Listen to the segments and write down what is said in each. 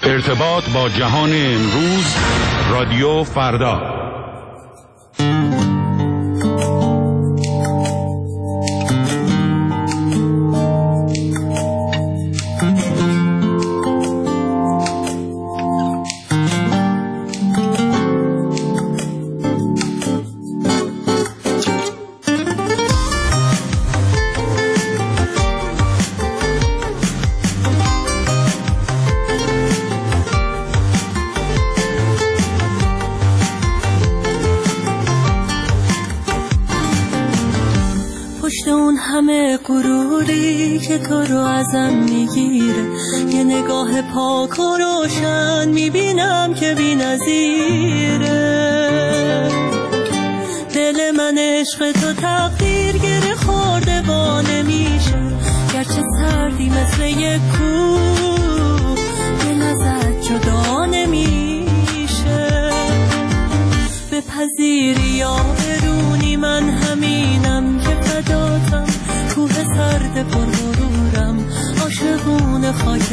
ارتباط با جهان امروز، رادیو فردا. همه غروری که تو رو ازم میگیره، یه نگاه پاک و روشن میبینم که بی‌نظیره. دل من عشق تو تقدیر گره خورده با نمیشه، گرچه سردی مثل یک کوه دل ازت جدا نمیشه. بپذیری یا برونی من همینم که فداتم، کوه سرد پر غرورم، عاشقون خاک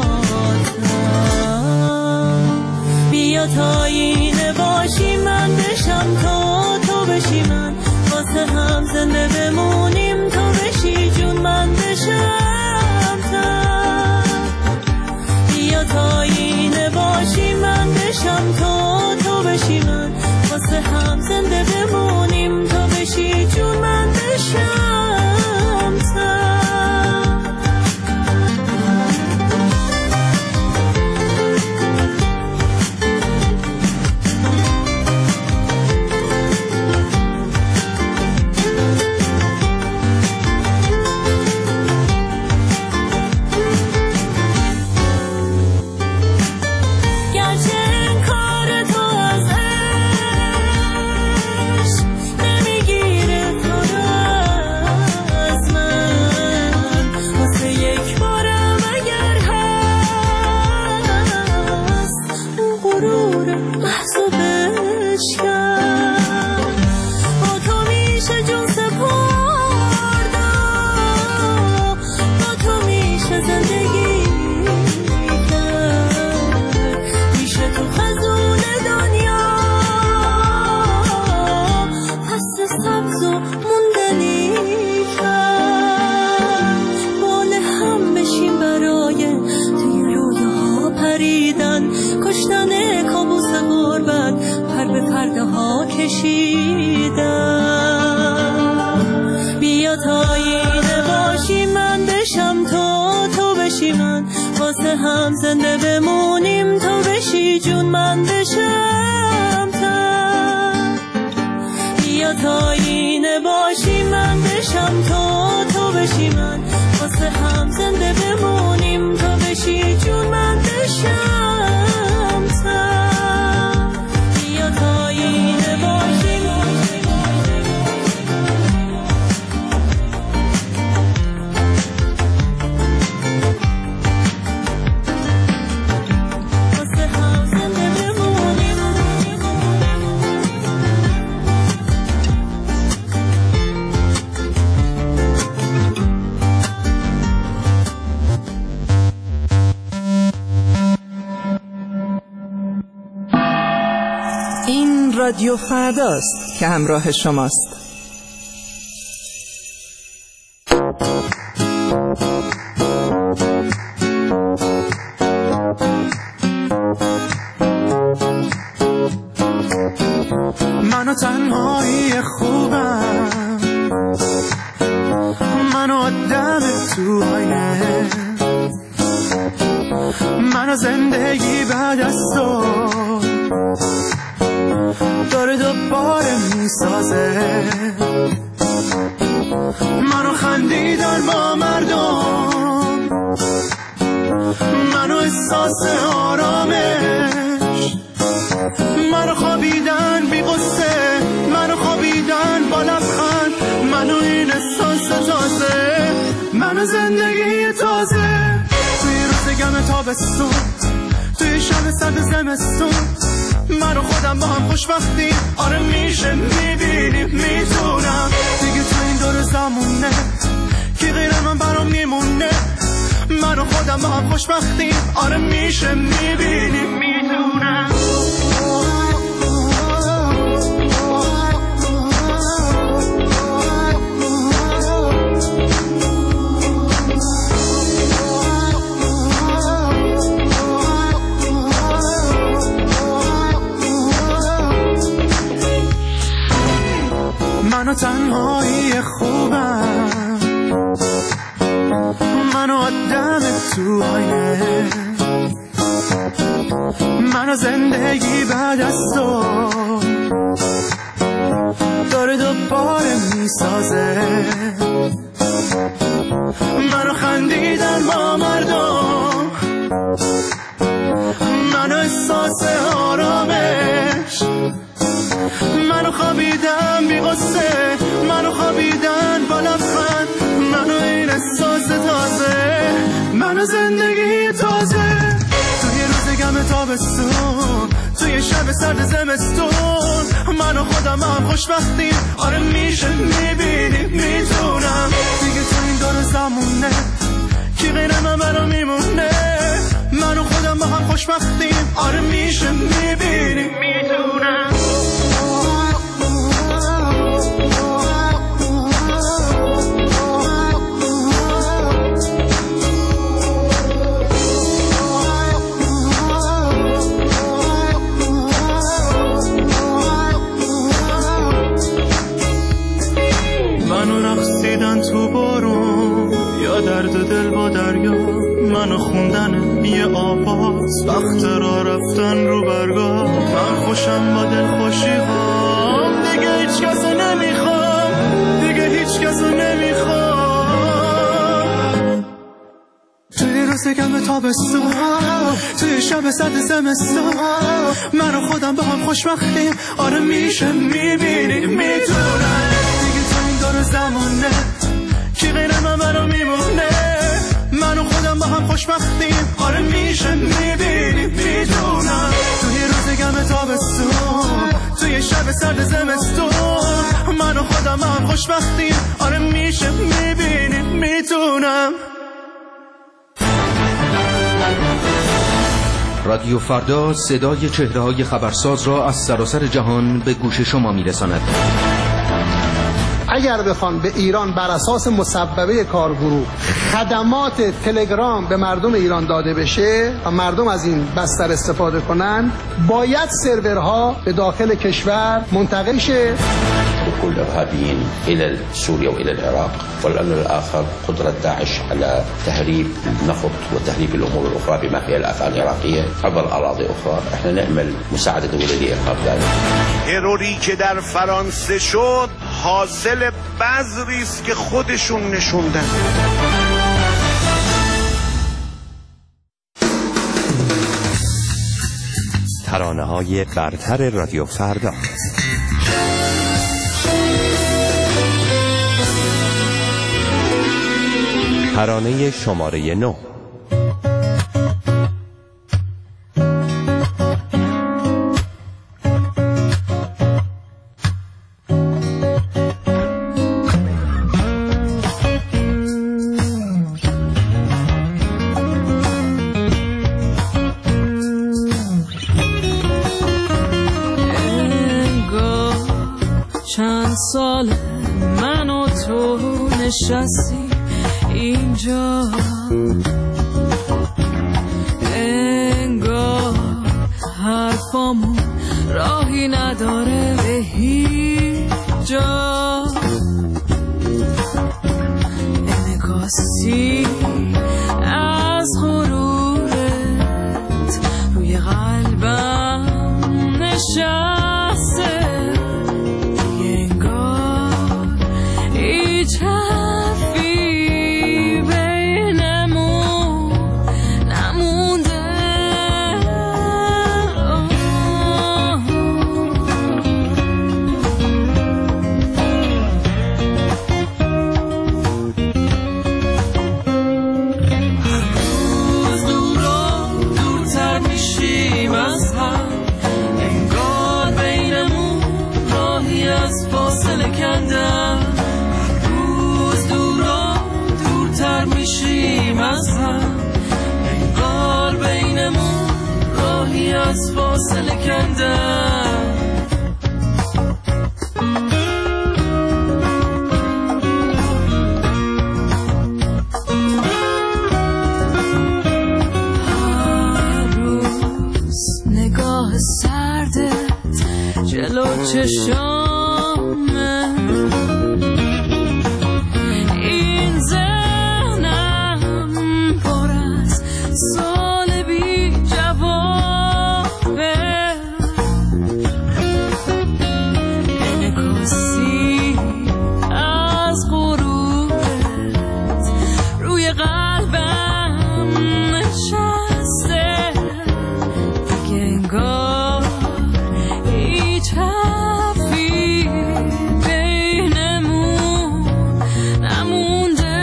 پاتم. بیا تا اینه باشی من بشم تو بشی من، واسه هم زنده بمونیم تو بشی جون من بشم تا. بیا تا اینه باشی من بشم تو بشی من، واسه هم زنده بمونیم تو بشی جون من بشم. بیا تا اینه باشی من بشم تو بشی من، واسه هم زنده بمونیم تو بشی جون من بشم تا. بیا تا اینه باشی من بشم تو بشی من، واسه هم زنده بمونیم تو بشی جون من بشم تا. بیا تا اینه باشی رادیو فرداست که همراه شماست. منو تنهایی خوبم، منو آدم تو آینه، منو زندگی بعد از تو داره دوباره میسازه. منو خندیدن با مردم، منو احساس آرامش، منو خوابیدن بی قصه، منو خوابیدن با لبخند، منو این احساس تازه، منو زندگی تازه. توی روز گم تابستون، توی شب سرد زمستون، من و خودم با هم خوشبختیم. آره میشه میبینیم میتونم دیگه تو این دور زمونه کی غیر من برام میمونه. من و خودم با هم خوشبختیم. آره میشه میبینی میدونم منو تنهایی خوبم منو آدم تویه منو زندگی بعد از تو داره دوباره میسازه منو خندیدن با مردم منو احساس آرامش منو خوابیدم بی غصه منو خوابیدن با لبخند منو این احساس تازه منو زندگی تازه توی روز گم تابستون توی شب سرد زمستون منو خودم هم خوشبختیم آره میشه میبینی میتونم دیگه تو این دور زمونه کی غیر من برا میمونه منو خودم با هم خوشبختیم آره میشه میبینی میتونم تو بارون یا درد دل با دریا منو خوندن یه آواز وقت را رفتن رو برگاه من خوشم با دل خوشی هام دیگه هیچ کسو نمیخوام دیگه هیچ کسو نمیخوام توی روز گم تابستون توی شب سرد زمستون منو خودم با هم خوشبختیم آره میشه میبینی میتونم دیگه تو این دور زمونه کی غیر من برا میمونه منو خودم با هم خوشبختیم آره میشه میبینی میدونم توی روز گم تابستون توی شب سرد زمستون منو خودم با هم خوشبختیم آره میشه میبینی میدونم رادیو فردا صدای چهره‌های خبرساز را از سراسر جهان به گوش شما میرساند. اگر بخوان به ایران بر اساس مصوبه کارگروه خدمات تلگرام به مردم ایران داده بشه و مردم از این بستر استفاده کنن باید سرورها به داخل کشور منتقل شه. دخول الإرهابيين إلى سوريا وإلى العراق والأمر الآخر قدرة داعش على تهريب النفط وتهريب الأمور الأخرى بما فيها الأفعال العراقية عبر أراضي أخرى. احنا نأمل مساعدة دولة لإيقاف ذلك. تروری که در فرانسه شد حاصل بذری است که خودشون نشوندن. ترانه‌های برتر رادیو فردا. ترانه شماره 9. چند سال من و تو نشستی اینجا انگار حرفامون راهی نداره به هیچ جا انعکاسی از غرورت روی قلبم نشسته هیچ حرفی بینمون از فاصله کندم. هر روز نگاه سردت جلو چشامه، این ذهنم پر از سال بی جوابه، انعکاسی از غروبت روی قلبم نشسته، دیگه انگار هیچ حرفی بینمون نمونده.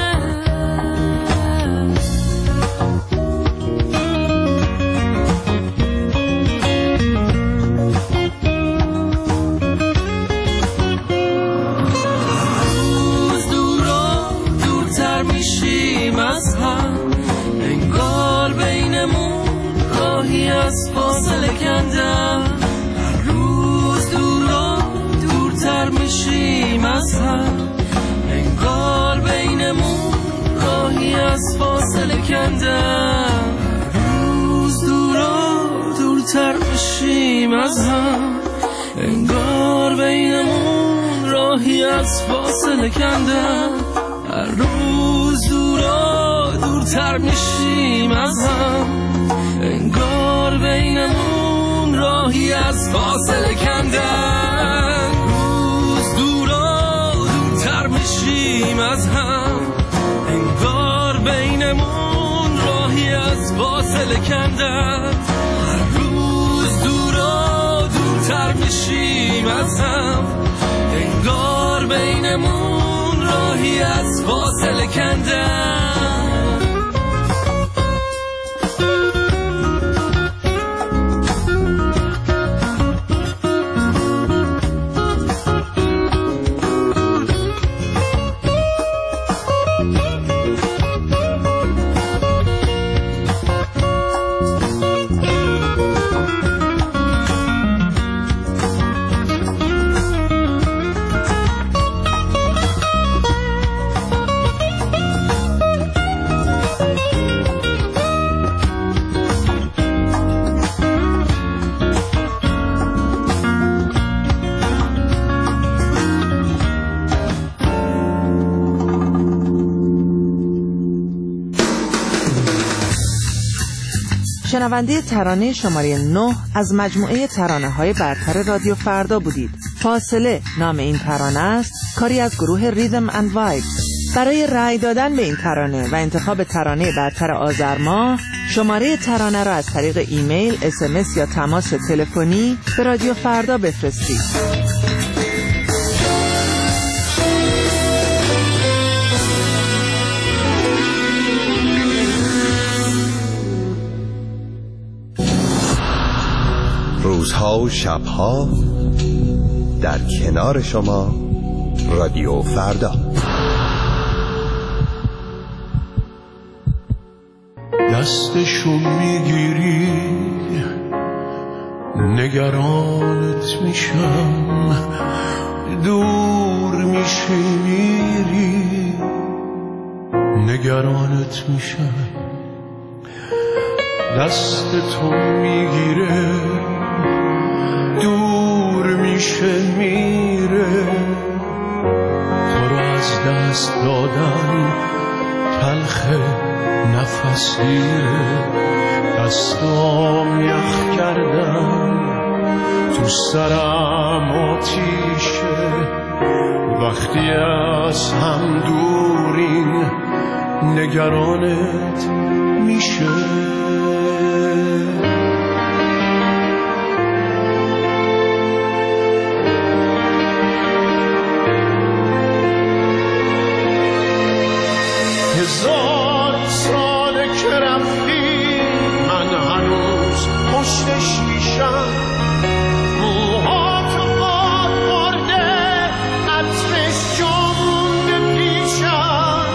روز دور و دورتر میشیم از هم، انگار بینمون راهی از فاصله کندم. هر روز دور و دورتر میشیم از هم، انگار بینمون راهی از فاصله کندم. روز دور و دورتر میشیم از هم، انگار بینمون راهی از فاصله کندم. هر روز دور و دورتر میشیم از هم، انگار بینمون راهی از فاصله کندم. روز دور و دورتر میشیم از هم، انگار بینمون راهی از فاصله کندم. هر روز دور و دورتر میشیم از هم، انگار بینمون راهی از فاصله کندم. شنونده ترانه شماره 9 از مجموعه ترانه‌های برتر رادیو فردا بودید. فاصله نام این ترانه است، کاری از گروه ریدم اند وایب. برای رأی دادن به این ترانه و انتخاب ترانه برتر آذر ماه، شماره ترانه را از طریق ایمیل، SMS یا تماس تلفنی به رادیو فردا بفرستید. روزها و شبها در کنار شما رادیو فردا. دستشون میگیری نگرانت میشم، دور میشی میری نگرانت میشم. دست تو میگیره دور میشه میره، تو رو از دست دادن تلخه نفسیه. دستام یخ کردن تو سرم آتیشه، وقتی از هم دورین نگرانت میشه. هزار ساله که رفتی من هنوز پشتش میشم، موهات باد برده عطرش جا مونده پیشم.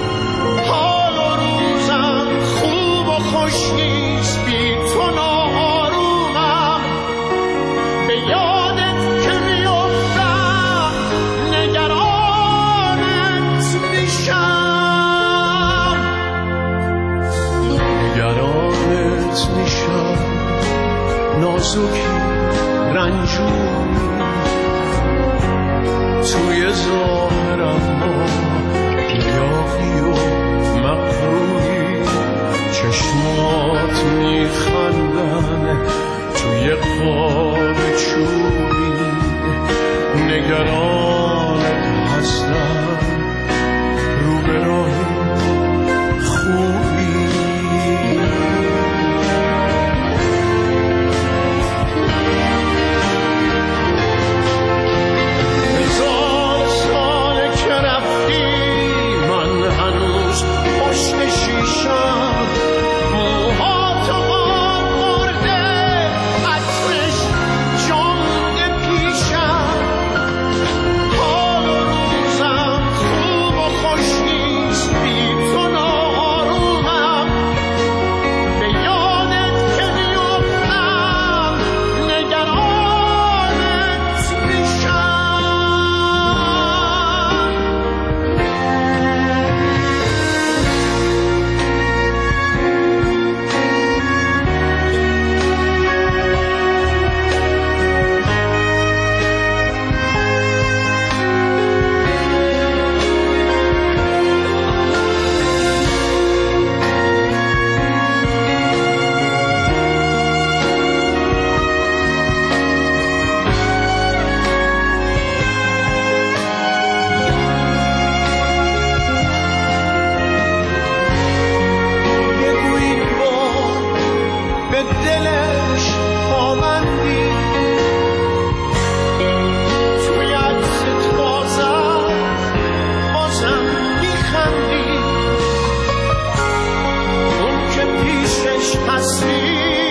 حال و روزم خوب و خوش نیست بی تو، ناهار دلت میشم نازکی رنجوری توی ظاهرم با گیاهی و مقروری چشمات میخندن توی قاب چوبی نگرانت هستم رو به راه خوبی هزار سال که رفتی من هنوز پشت شیشم موها تو باد مرده عطرش جامده پیشم حال و روزم خوب و خوش نیست بی تو ناآرومم به یادت که میافتم نگرانت میشم بگو این بار به دلش آمندی توی عکست بازم میخندی اون که پیشش هستی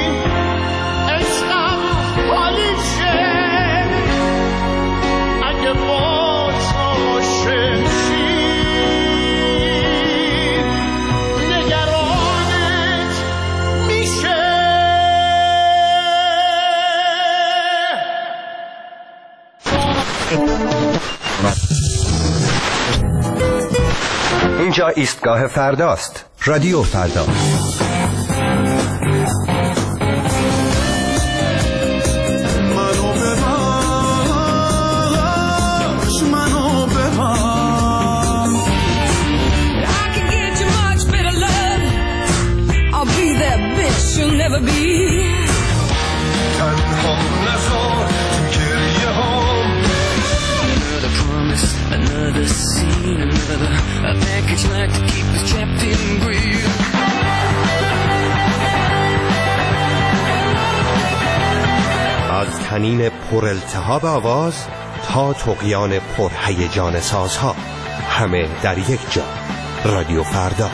عشقم حالیشه اگه باز عاشق شی نگرانت میشه اینجا ایستگاه فرداست. رادیو فردا. منو ببخش منو ببخش I can get you much better love. I'll be that bitch you'll never be. تنها نذار تو گریه هام Another promise, another scene, another package like to keep us trapped in greed. از طنین پر التهاب آواز تا طغیان پر هیجان سازها، همه در یک جا. رادیو فردا.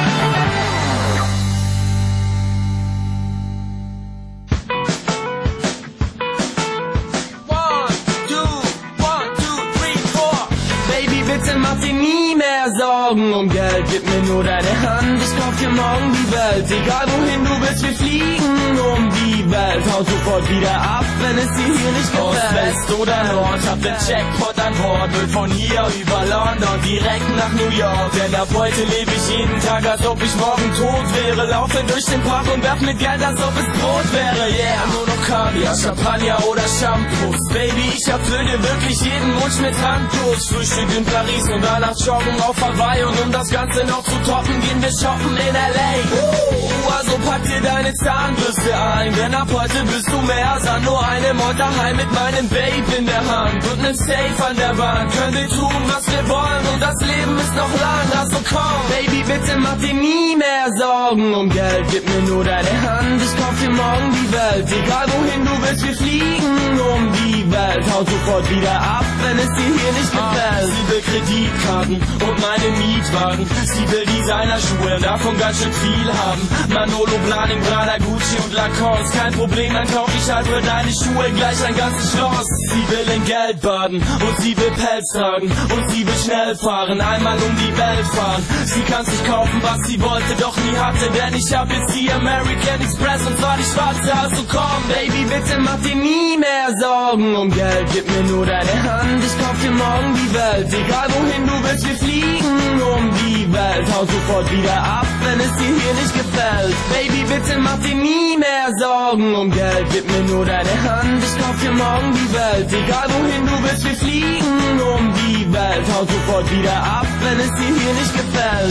Baby, bitte mach dir nie mehr Sorgen um Geld. Gib mir nur deine Hand, ich kauf dir morgen die Welt. Egal wohin du willst, wir fliegen um die Welt. Hau sofort wieder ab, wenn es dir hier nicht gefällt. Ost, West oder Nord, hab den Jackpot an Bord. Will von hier über London direkt nach New York. Denn ab heute lebe ich jeden Tag, als ob ich morgen tot wäre. Laufe durch den Park und werf mit Geld, als ob es Brot wäre. Yeah, nur noch Kaviar, Champagner oder Shampoos. Baby, ich erfülle dir wirklich jeden Wunsch mit Handkuss. Frühstück in Paris und danach joggen auf Hawaii. Und um das Ganze noch zu toppen, gehen wir shoppen in L.A. Also pack dir deine Zahnbürste ein, denn ab heute bist du mehr als nur eine Mod daheim mit meinem Babe in der Hand und nem Safe an der Wand. Können wir tun, was wir wollen und das Leben ist noch lang. Also komm, Baby, bitte mach dir nie mehr Sorgen um Geld. Gib mir nur deine Hand, ich kauf dir morgen die Welt. Egal wohin du willst, wir fliegen um die Welt. Hau sofort wieder ab, wenn es dir hier nicht gefällt. Sie will Kreditkarten und meine Mietwagen. Sie will Designerschuhe, davon ganz schön viel haben. Manolo, Blahnik, Prada, Gucci und Lacoste. Kein Problem, dann kauf ich halt für deine Schuhe gleich ein ganzes Schloss. Sie will in Geld baden und sie will Pelz tragen und sie will schnell fahren, einmal um die Welt fahren. Sie kann sich kaufen, was sie wollte, doch nie hatte, denn ich hab jetzt die American Express und zwar die schwarze. Also komm, Baby, bitte mach dir nie mehr Sorgen um Geld. Gib mir nur deine Hand, ich kauf dir morgen die Welt. Egal wohin du willst, wir fliegen um die Welt. Hau sofort wieder ab, wenn es dir hier nicht gefällt. Baby, bitte mach dir nie mehr Sorgen um Geld, gib mir nur deine Hand, ich kauf dir morgen die Welt. Egal wohin du willst, wir fliegen um die Welt. Hau sofort wieder ab, wenn es dir hier nicht gefällt.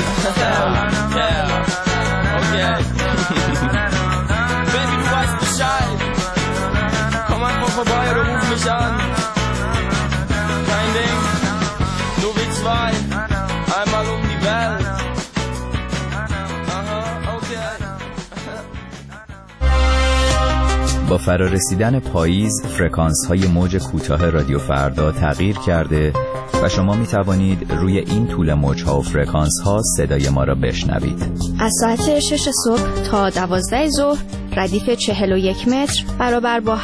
Yeah, okay. Baby, du weißt Bescheid. Komm einfach vorbei oder ruf mich an. Kein Ding, nur wir zwei, einmal um die Welt. با فرارسیدن پاییز فرکانس‌های موج کوتاه رادیو فردا تغییر کرده و شما می توانید روی این طول موج‌ها و فرکانس‌ها صدای ما را بشنوید. از ساعت 6 صبح تا 12 ظهر ردیف 41 متر برابر با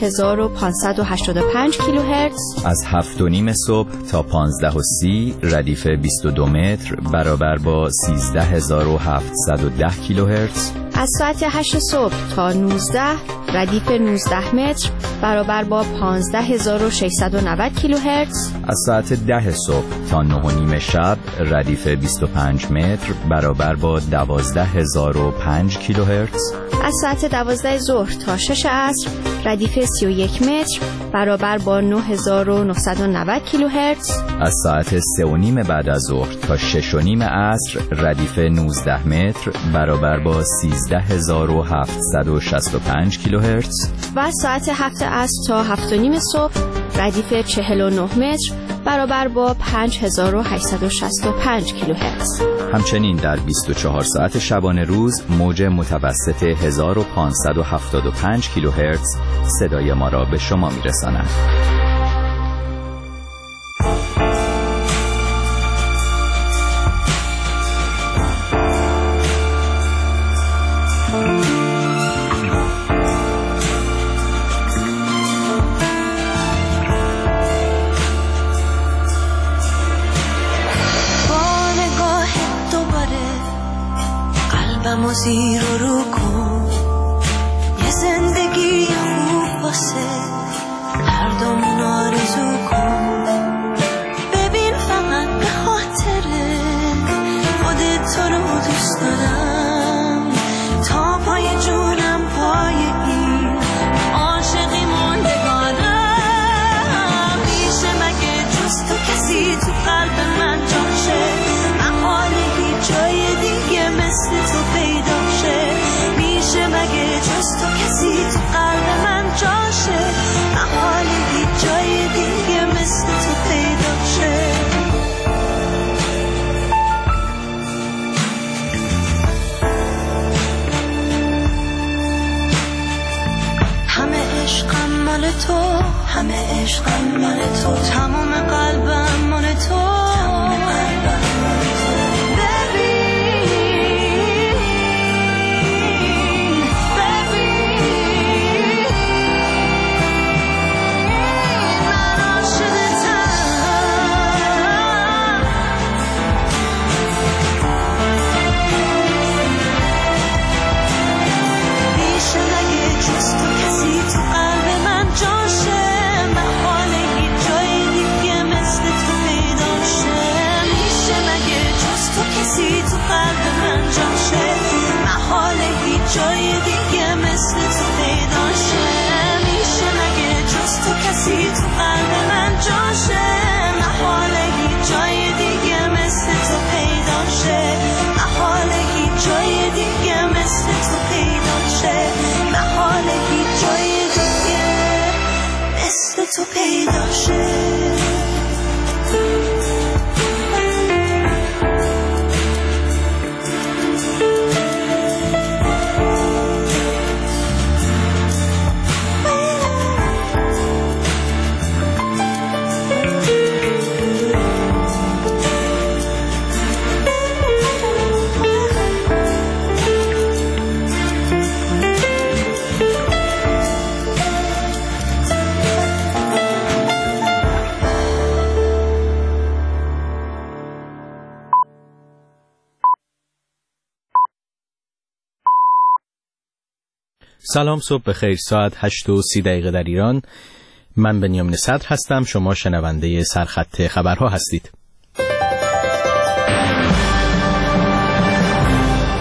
7585 کیلوهرتز. از 7:30 صبح تا 15:30 ردیف 22 متر برابر با 13710 کیلوهرتز. از ساعت 8 صبح تا 19 ردیف 19 متر برابر با 15690 کیلوهرتز. از ساعت 10 صبح تا 9:30 شب ردیف 25 متر برابر با 12005 کیلوهرتز. از ساعت 12 ظهر تا 6 عصر ردیف 31 متر برابر با 9990 کیلوهرتز. از ساعت 3:30 بعد از ظهر تا 6:30 عصر ردیف 19 متر برابر با 13765 کیلوهرتز. و از ساعت 7 عصر تا 7:30 صبح ردیف 49 متر برابر با 5865 کیلوهرتز. همچنین در 24 ساعت شبانه روز موج متوسط 1575 کیلوهرتز صدای ما را به شما میرساند. زیر و رو کن یه زندگی خوب واسه هر دومون آرزو کن. ببین فقط به خاطر خودت تو رو دوست دارم تا پای جونم پای این عاشقی موندگارم. میشه مگه جز تو کسی تو قلب من جاشه؟ محاله هیچ جای دیگه مثل تو پیدا شه. میشه مگه جز تو کسی تو قلب من جاشه؟ محاله هیچ جای دیگه مثل تو پیدا شه. همه عشقم مال تو، همه عشقم مال تو، تمام قلبم مال تو. جای دیگه مثل تو پیدا شه. میشه مگه جز تو کسی تو قلب من جاشه؟ محاله هیچ جای دیگه مثل تو پیدا شه. محاله هیچ جای دیگه مثل تو پیدا شه. محاله هیچ جای دیگه مثل تو پیدا شه. سلام، صبح بخیر. ساعت 8:30 در ایران. من بنیامین صدر هستم. شما شنونده سرخط خبرها هستید.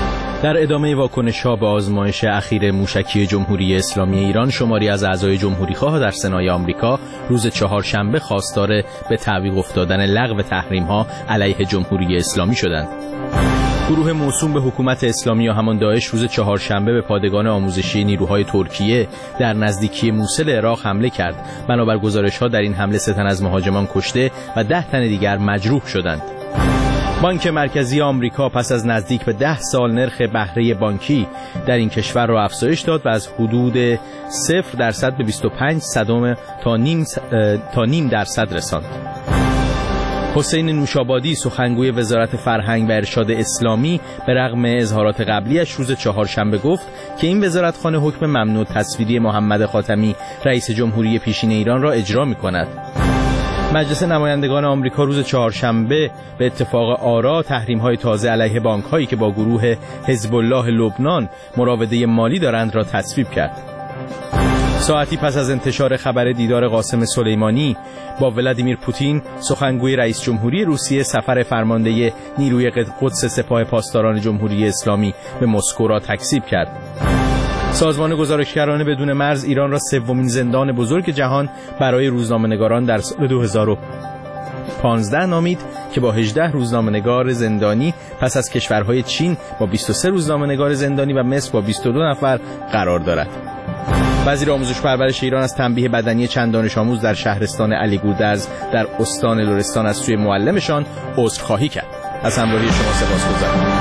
در ادامه واکنش‌ها به آزمایش اخیر موشکی جمهوری اسلامی ایران، شماری از اعضای جمهوری‌خواه در سنای آمریکا روز چهارشنبه خواستار به تعویق افتادن لغو تحریم‌ها علیه جمهوری اسلامی شدند. گروه موسوم به حکومت اسلامی یا همان داعش روز چهارشنبه به پادگان آموزشی نیروهای ترکیه در نزدیکی موصل عراق حمله کرد. بنابر گزارش‌ها در این حمله 3 تن از مهاجمان کشته و 10 تن دیگر مجروح شدند. بانک مرکزی آمریکا پس از نزدیک به 10 سال نرخ بهره بانکی در این کشور را افزایش داد و از حدود 0% به 25% تا نیم درصد رساند. حسین نوشابادی سخنگوی وزارت فرهنگ و ارشاد اسلامی به رغم اظهارات قبلیش روز چهارشنبه گفت که این وزارتخانه حکم ممنوع تصویری محمد خاتمی رئیس جمهوری پیشین ایران را اجرا می‌کند. مجلس نمایندگان آمریکا روز چهارشنبه به اتفاق آرا تحریم‌های تازه علیه بانک‌هایی که با گروه حزب الله لبنان مراوده مالی دارند را تصویب کرد. ساعتی پس از انتشار خبر دیدار قاسم سلیمانی با ولادیمیر پوتین، سخنگوی رئیس جمهوری روسیه سفر فرمانده نیروی قدس سپاه پاسداران جمهوری اسلامی به مسکو را تکذیب کرد. سازمان گزارشگران بدون مرز ایران را 3مین زندان بزرگ جهان برای روزنامه‌نگاران در سال 2015 نامید که با 18 روزنامه‌نگار زندانی پس از کشورهای چین با 23 روزنامه‌نگار زندانی و مصر با 22 نفر قرار دارد. وزیر آموزش و پرورش ایران از تنبیه بدنی چند دانش آموز در شهرستان علی گودرز در استان لرستان از سوی معلمشان عذرخواهی کرد. از همراهی شما سپاسگزارم.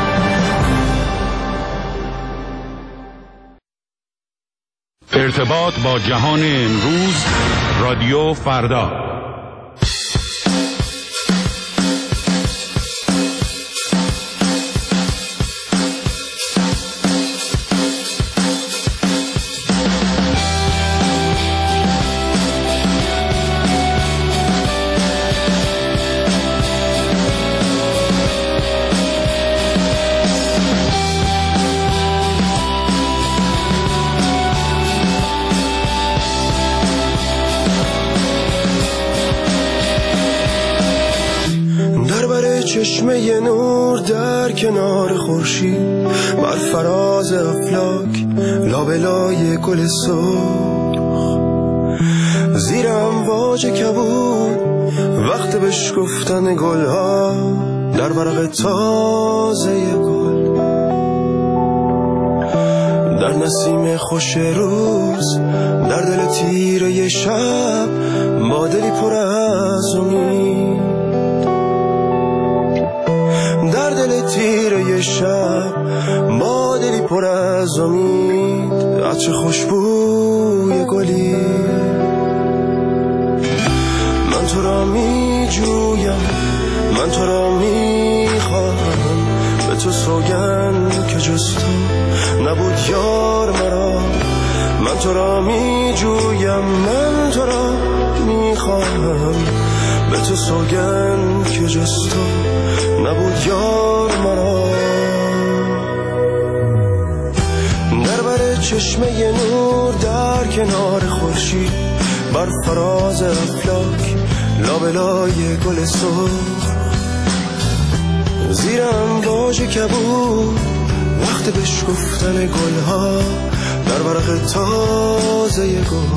ارتباط با جهان امروز، رادیو فردا. چشمه نور در کنار خورشید، بر فراز افلاک لابلای گل سرخ، زیر امواج کبود وقت بشکفتن گلها در ورق تازه گل، در نسیم خوش روز، در دل تیره شب، با دلی پر از امید، در دل تیره شب، با دلی پر از امید، عطر خوشبوی گلی. من تو را می جویم، من تو را می خواهم، به تو سوگند که جز تو نبود یار مرا. من تو را می جویم، من تو را می خواهم، به تو سوگند که جز تو نبود یار مرا. در بر چشمه نور در کنار خورشید، بر فراز افلاک لابلای گل سرخ، زیر امواج کبود وقت بشکفتن گلها در ورق تازه گل،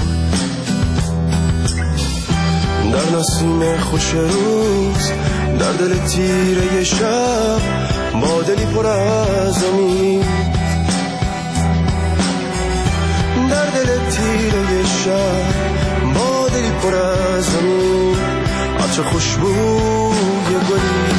در نسیم خوش روز، در دل تیره شب، با دلی پر از امید، در دل تیره شب، با دلی پر از امید، عطر خوشبوی گلی.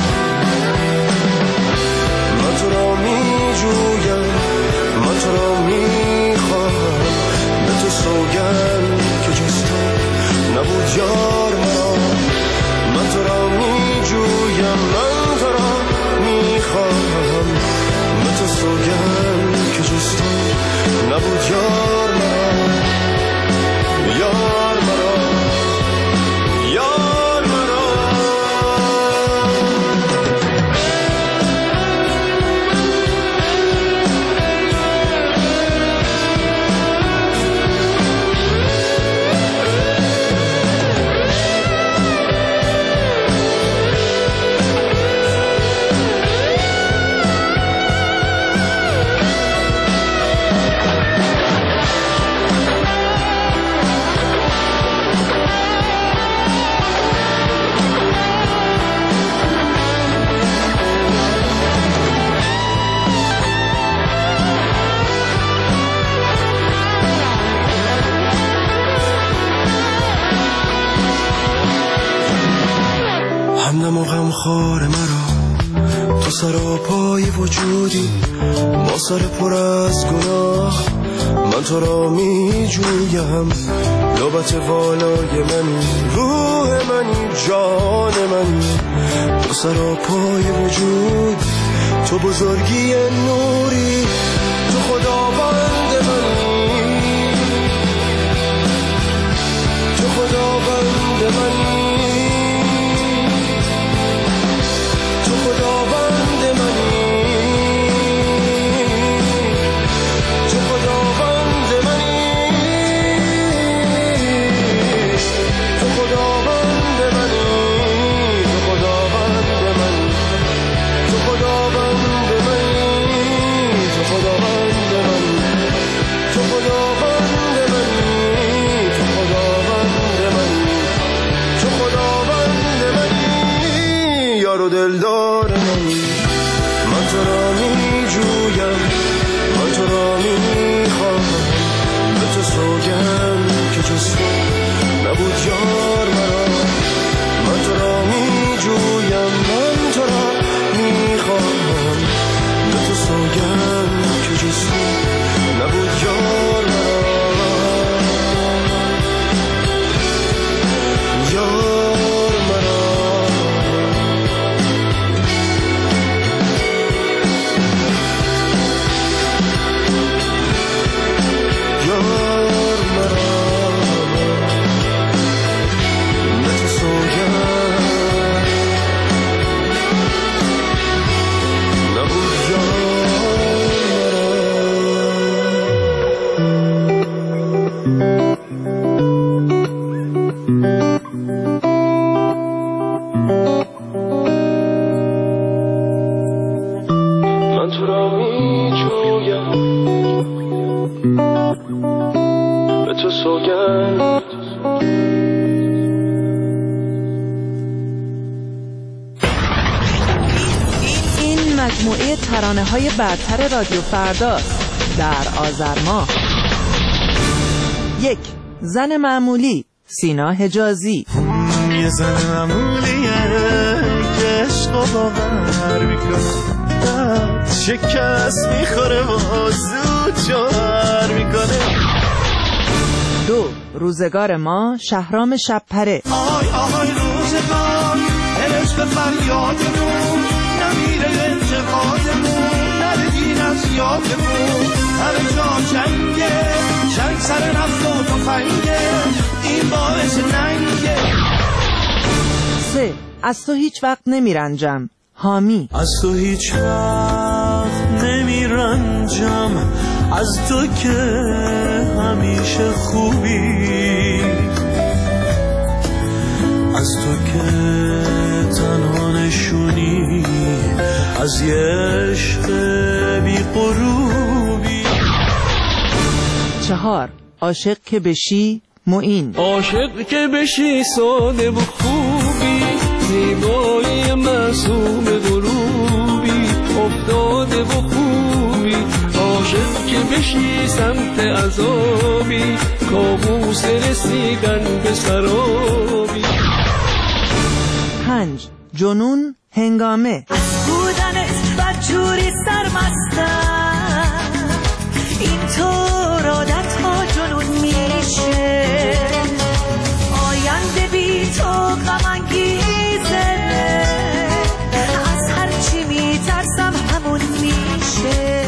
من تو را می جویم، من تو را می خواهم، به تو سوگند که جز تو نبود یار مرا. من تو را می جویم، من تو را می خواهم، به تو سوگند که جز تو نبود یار مرا. یار مرا، یار مرا. خار مرا، تو سراپای وجودی با سر پر از گناه. من تو را می جویم، لبت والای منی، روح منی، جان منی، تو سراپای وجود، تو بزرگی نوری، تو خداوند منی، تو خداوند منی، تو خداوند منی، تو خداوند منی، تو خداوند منی، تو خداوند منی، تو خداوند منی، تو خداوند منی، تو خداوند منی، تو خداوند منی، تو خداوند منی، یار و دلدار منی. من تو را می جویم، من تو را می خواهم، به تو سوگند که جز تو نبود یار مرا. من تو را می جویم، من تو را می خواهم، به تو سوگند که جز تو نبود یار مرا. یار مرا، یار مرا، به تو سوگند نبود یار من تو را می جویم، به تو سوگند. این مجموعه ترانه‌های برتر رادیو فرداست در آذر ماه. 1. زن معمولی، سینا حجازی. یه زن معمولیه که عشق و باور میکنه، شکست میخوره و زود جوهر میکنه. 2. روزگار ما، شهرام شبپره. آهای آهای روزگار، دلش به فریادمون نمیره، انتقادمون نره دین از یادمون، همه جا جنگه، جنگ سر نفت و تفنگه، این باعث ننگه. 3. از تو هیچ وقت نمیرنجم، حامی. از تو هیچ وقت نمیرنجم، از تو که همیشه خوبی، از تو که تنها نشونی از یه عشق بی غروبی. 4. عاشق که بشی، معین. عاشق که بشی ساده و خوبی، زیبایی معصوم غروبی، افتاده و خوبی، عاشق که بشی سمت عذابی، کابوس رسیدن به سرابی. 5. جنون هنگامه. از بودنت بدجوری سرمستم، این طور عادت ها جنون میشه، آینده بی تو غم انگیزه، از هرچی میترسم همون میشه.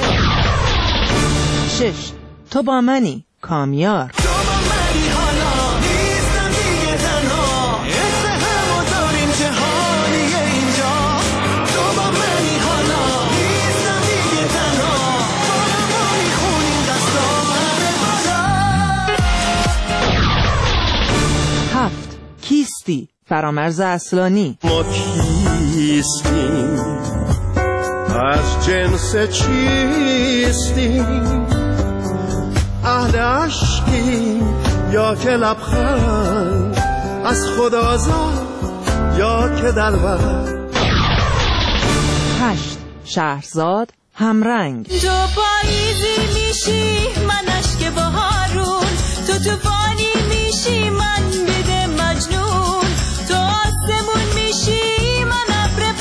6. تو با منی، کامیار. کیستی، فرامرز اصلانی. ما کیستیم، از جنس چیستیم، اهل عشقیم یا که لبخند، از خدا زاد یا که دلبر. 8. شهرزاد همرنگ. تو پاییزی میشی من اشک بهارون، تو طوفانی میشی من بده مجنون، تو آسمون میشی من ابر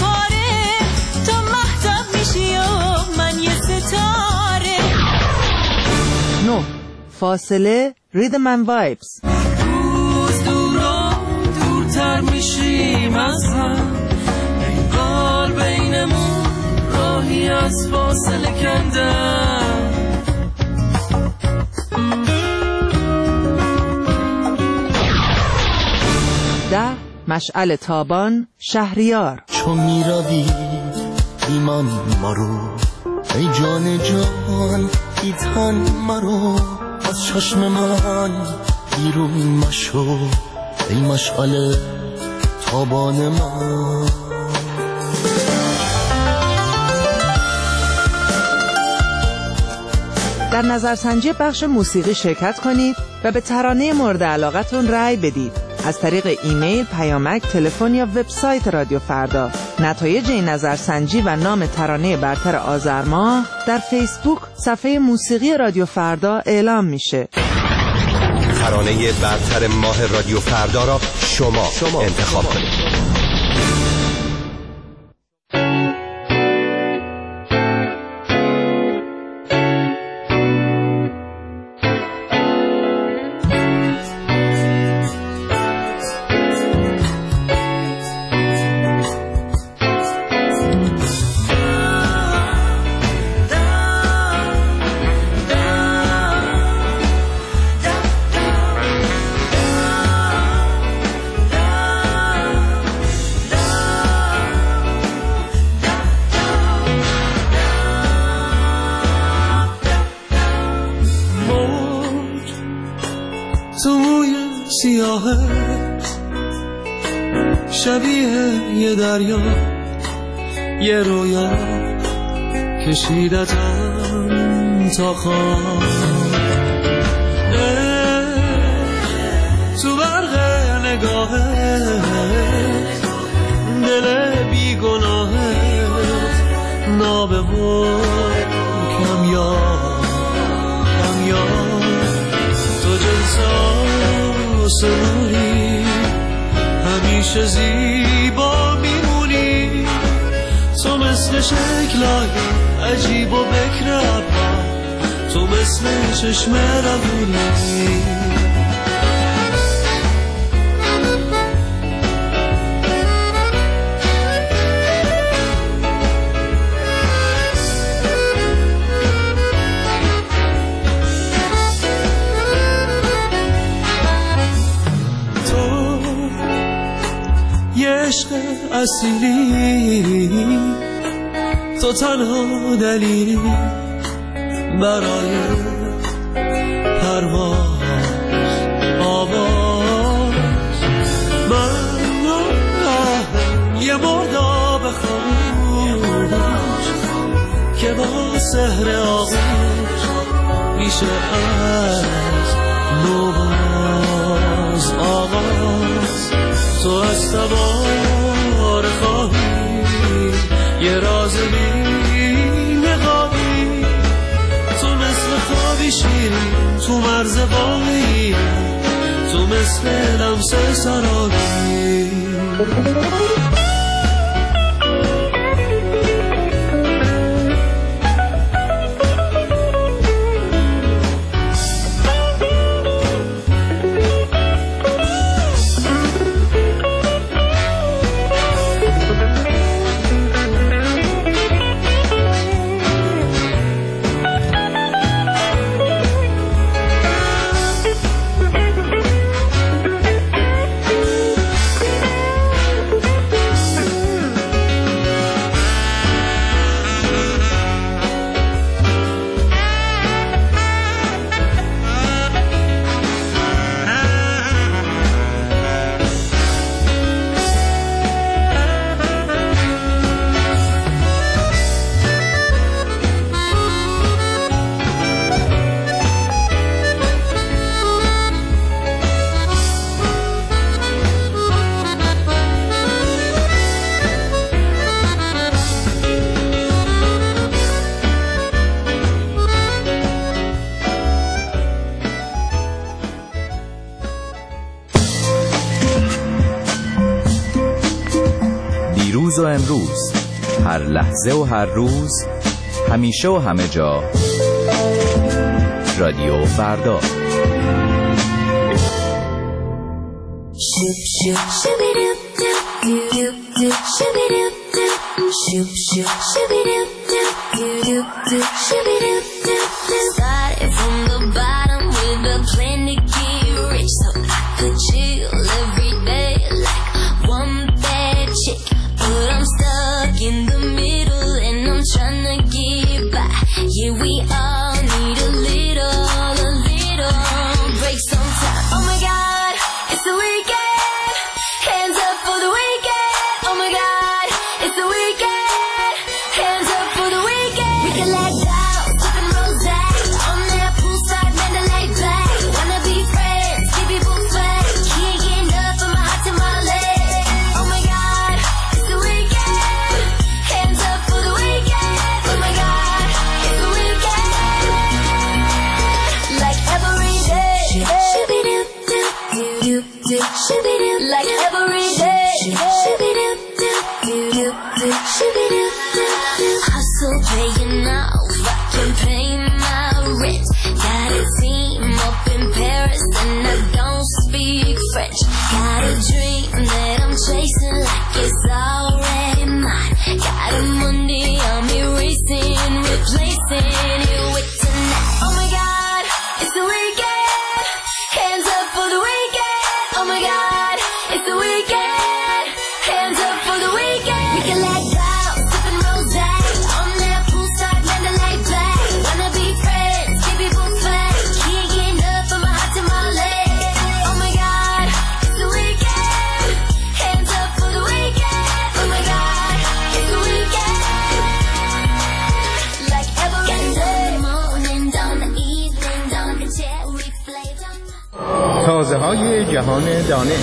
فاصله ریدم اند وایبز. روز دورا دورتر میشیم از هم، انگار بینمون راهی از فاصله کندم. ده مشعل تابان شهریار. چون میروی ایمان مرو، ای جان جان ای تن مرو، از چشم من بیرون مشو، ای مشعل تابان من. در نظرسنجی بخش موسیقی شرکت کنید و به ترانه مورد علاقتون رأی بدید از طریق ایمیل، پیامک، تلفن یا وبسایت رادیو فردا. نتایج این نظرسنجی و نام ترانه برتر آذر ماه در فیسبوک صفحه موسیقی رادیو فردا اعلام میشه. ترانه برتر ماه رادیو فردا را شما انتخاب کنید. شبیه یه دریا، یه رویا کشیدتم تا خواب، تو برق نگاهت دل بیگناهت نابه و کمیاب تو جلسا سواری همیشه زیبا میمونی، تو مثل شکلای عجیب و بکر ابرا، تو مثل چشم روونی. عشق اصیلی، تو تنها دلیلی برای پرواز آواز. من یه مرداب خاموش که با سحر آغوش میشه از نوباز آواز. تو از سوار خواهی یه راز بی نقابی، تو مثل خوابی شیرین تو مرز واقعی، تو مثل لمس سرابی. دیروز و امروز، هر لحظه و هر روز، همیشه و همه جا. رادیو فردا. Started from the bottom with a plan to get rich, so I could chill every day like one bad chick. But I'm stuck in the middle and I'm trying to get by. Yeah, we all need a little break sometime. Oh my God, it's the weekend. Hands up for the weekend. Oh my God, it's the weekend. Hands up for the weekend. We can let down, sipping rose on that poolside Mandalay Bay. Wanna be friends, keep people fed. Can't get enough of my hot tamale. Oh my God, it's the weekend. Hands up for the weekend. Oh my God, it's the weekend. Like every day. Like every day. Hustle paying off, I can pay my rent. Got a team up in Paris and I don't speak French. Got a dream that I'm chasing like it's already mine. Got a Monday, I'm erasing, replacing it with tonight. Oh my God, it's the weekend. Hands up for the weekend. Oh my God, it's the weekend. Hands up for the weekend. We can let go, sipping rose on that poolside Mandalay Bay. Wanna be friends, keep people fed. Can't get enough of my hot tamale. Oh my God, it's the weekend. Hands up for the weekend. Oh my God, it's the weekend. Like every day. Morning, down the evening, down the cherry flavor. تازه های جهان دانش.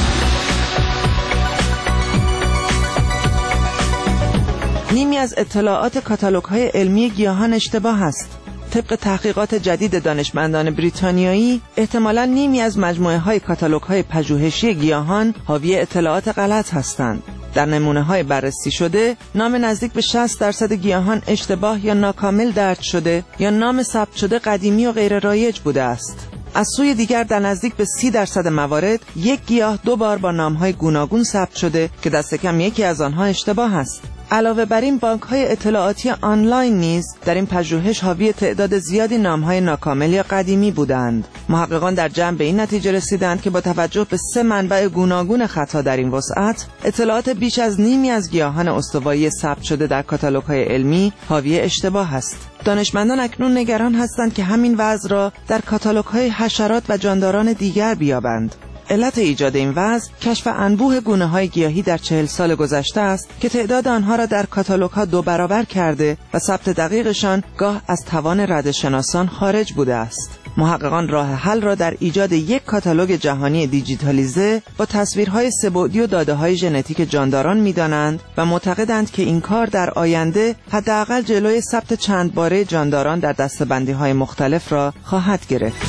نیمی از اطلاعات کاتالوگ‌های علمی گیاهان اشتباه است. طبق تحقیقات جدید دانشمندان بریتانیایی، احتمالاً نیمی از مجموعه‌های کاتالوگ‌های پژوهشی گیاهان حاوی اطلاعات غلط هستند. در نمونه‌های بررسی شده، نام نزدیک به 60% گیاهان اشتباه یا ناکامل درج شده یا نام ثبت شده قدیمی و غیر رایج بوده است. از سوی دیگر در نزدیک به 30% موارد یک گیاه 2 بار با نام‌های گوناگون ثبت شده که دست کم یکی از آنها اشتباه است. علاوه بر این، بانک‌های اطلاعاتی آنلاین نیز در این پژوهش حاوی تعداد زیادی نام‌های ناکامل یا قدیمی بودند. محققان در جمع به این نتیجه رسیدند که با توجه به 3 منبع گوناگون خطا در این وسعت، اطلاعات بیش از نیمی از گیاهان استوایی ثبت شده در کاتالوگ‌های علمی حاوی اشتباه است. دانشمندان اکنون نگران هستند که همین وضع را در کاتالوگ‌های حشرات و جانداران دیگر بیابند. علت ایجاد این وضع کشف انبوه گونه‌های گیاهی در 40 سال گذشته است که تعداد آنها را در کاتالوگ‌ها 2 برابر کرده و ثبت دقیقشان گاه از توان ردشناسان خارج بوده است. محققان راه حل را در ایجاد یک کاتالوگ جهانی دیجیتالیزه با تصویرهای سه‌بعدی و داده‌های ژنتیک جانداران می‌دانند و معتقدند که این کار در آینده حداقل جلوی ثبت چند باره جانداران در دسته‌بندی‌های مختلف را خواهد گرفت.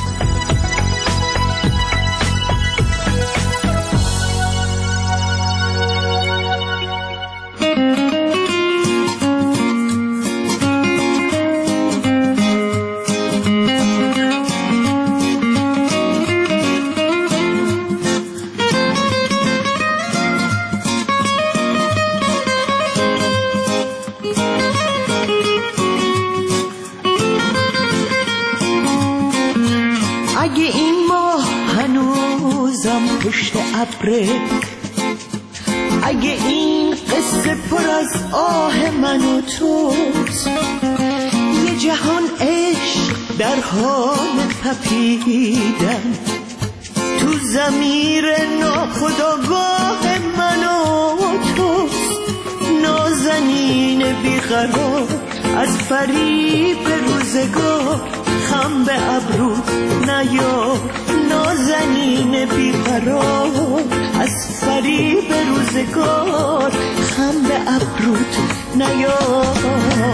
اگه این ماه هنوزم پشت ابره، اگه این قصه پر از آه من و توست، یه جهان عشق در حال تپیدن تو ضمیر ناخودآگاه من و توست. نازنین بیقرار از فریب روزگار، خم به ابرو نیار. نازنین بیقرار از فریب روزگار، خم به ابروت نیار.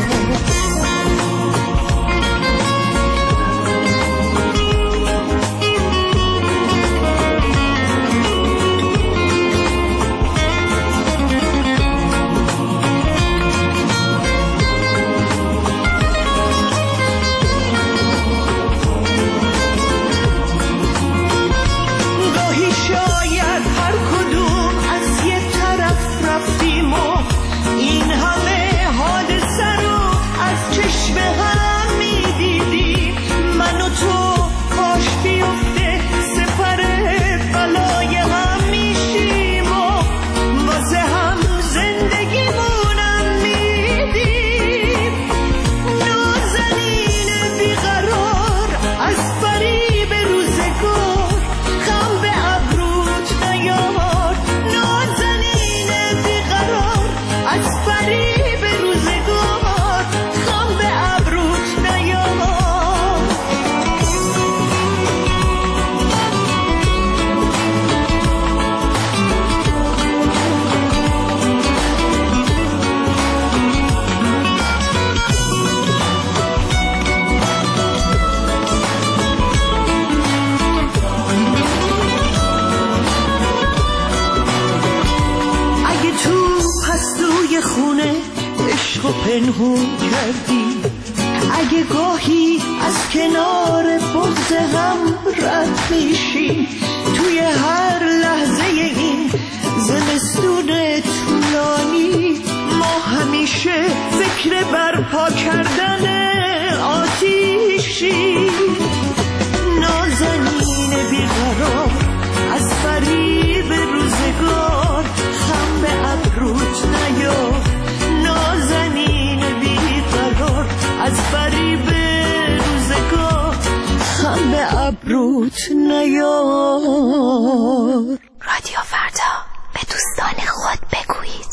پنهون کردی. اگه گاهی از کنار بغض هم رد میشی، توی هر لحظه این زمستون طولانی ما همیشه فکر برپا کردن آتیشی. نازنین بیقرار از فریب روزگار، خم به ابروت نیار. نازنین بیقرار از فریب روزگار، خم به ابروت نیار. رادیو فردا، به دوستان خود بگویید.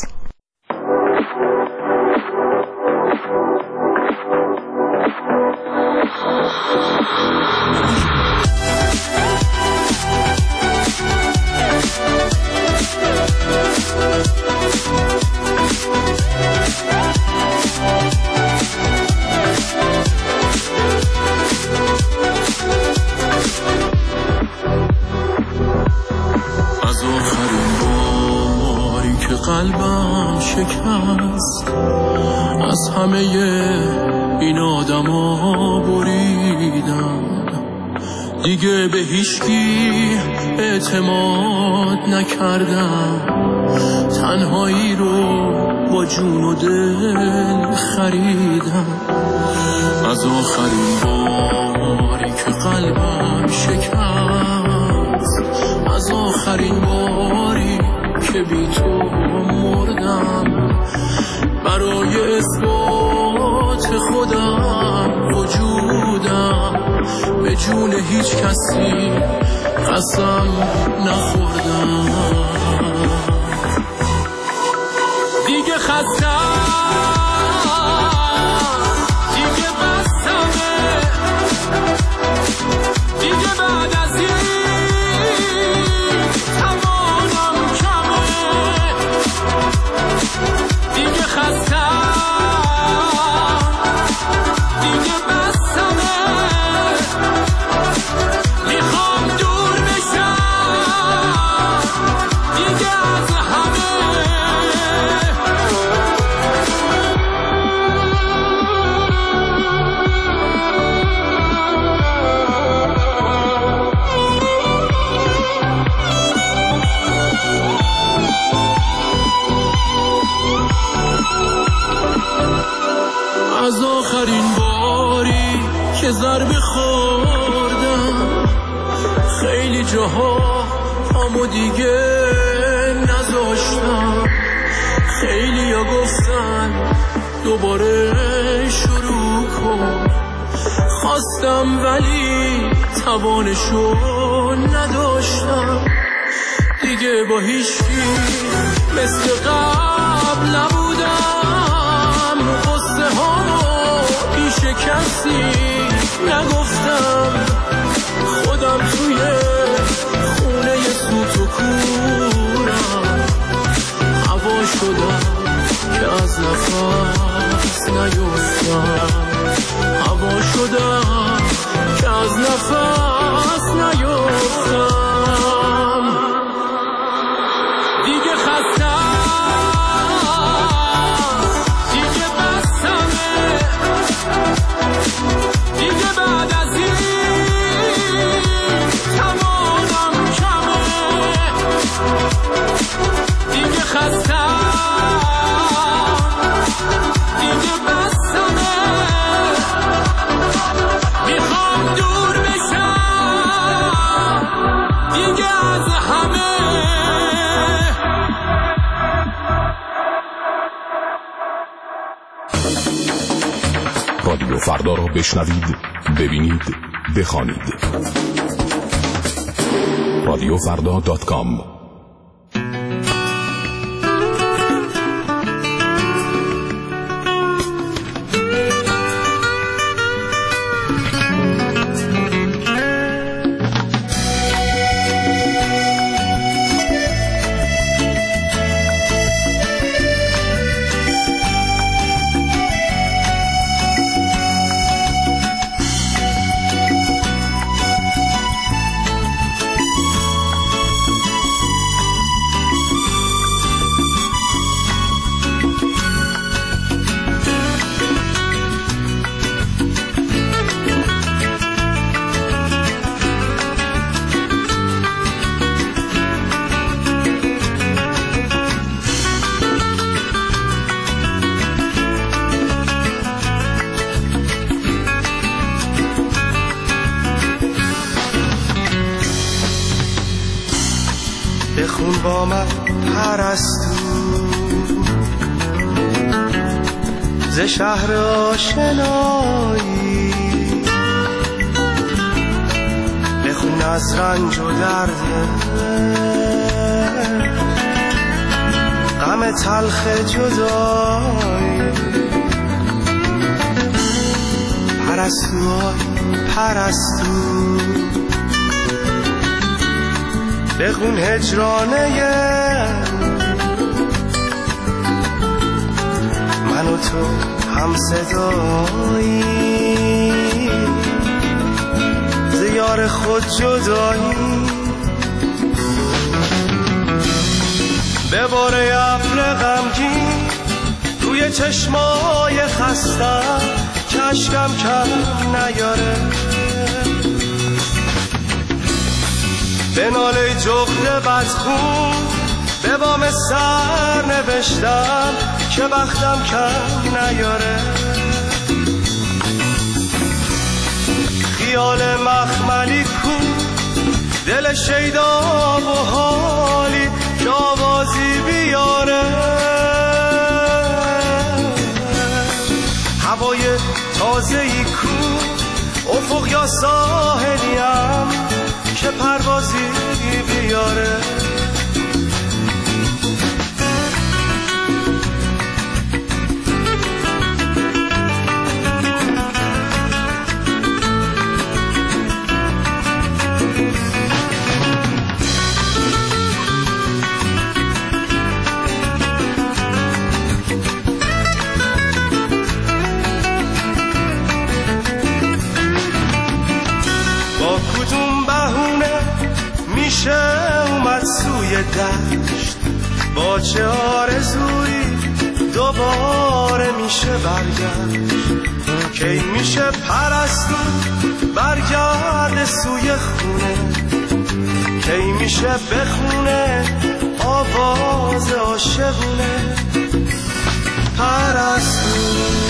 از آخرین باری که قلبم شکست، از همه این آدما بریدم. دیگه به هیچکی اعتماد نکردم، تنهایی رو با جون و دل خریدم. از آخرین باری که قلبم شکست، از آخرین باری که بی تو مردم، برای اثبات خودم وجودم به جون هیچ کسی قسم نخوردم. دیگه خستم، دیگه بستمه، دیگه بعد از این توانم کمه. دیگه خستم، دیگه بستمه، میخوام دور بشم دیگه از همه. از آخرین باری که ضربه خوردم، خیلی جاها پامو دیگه نذاشتم. خیلی ها گفتن دوباره شروع کن، خواستم ولی توانشو نداشتم. دیگه با هیچکی مثل قبل نبودم، قصه ها پیش کسی نگفتم. خودم توی خونه سوت و کورم، هوا شدم که از نفس نیفتم. هوا شدم که از نفس نیفتم. دیگه خستم، دیگه بستمه، دیگه بعد از این توانم کمه. دیگه خستم، دیگه بستمه، میخوام دور بشم دیگه از همه. رادیو فردا را بشنوید، ببینید، بخوانید. radiofrda.com. بخون با من پرستو ز شهر آشنایی، بخون از رنج و درد غم تلخ جدایی. پرستو پرستو بخون هجرانه من و تو هم صدایی، زیار خود جدایی. به باره ابر غمگین روی چشمای خستم که اشکم کم نیاره، به ناله جغد بدخون به بام سر نوشتم که بختم کم نیاره. خیال مخملی کو دل شیدا و حالی که آوازی بیاره، هوای تازه‌ای کو افق یا ساحلیم که پروازی بیاره. اومد سوی دشت با چه آرزویی دوباره میشه برگشت، کی میشه پرستو برگرد سوی خونه، کی میشه بخونه آواز عاشقونه. پرستو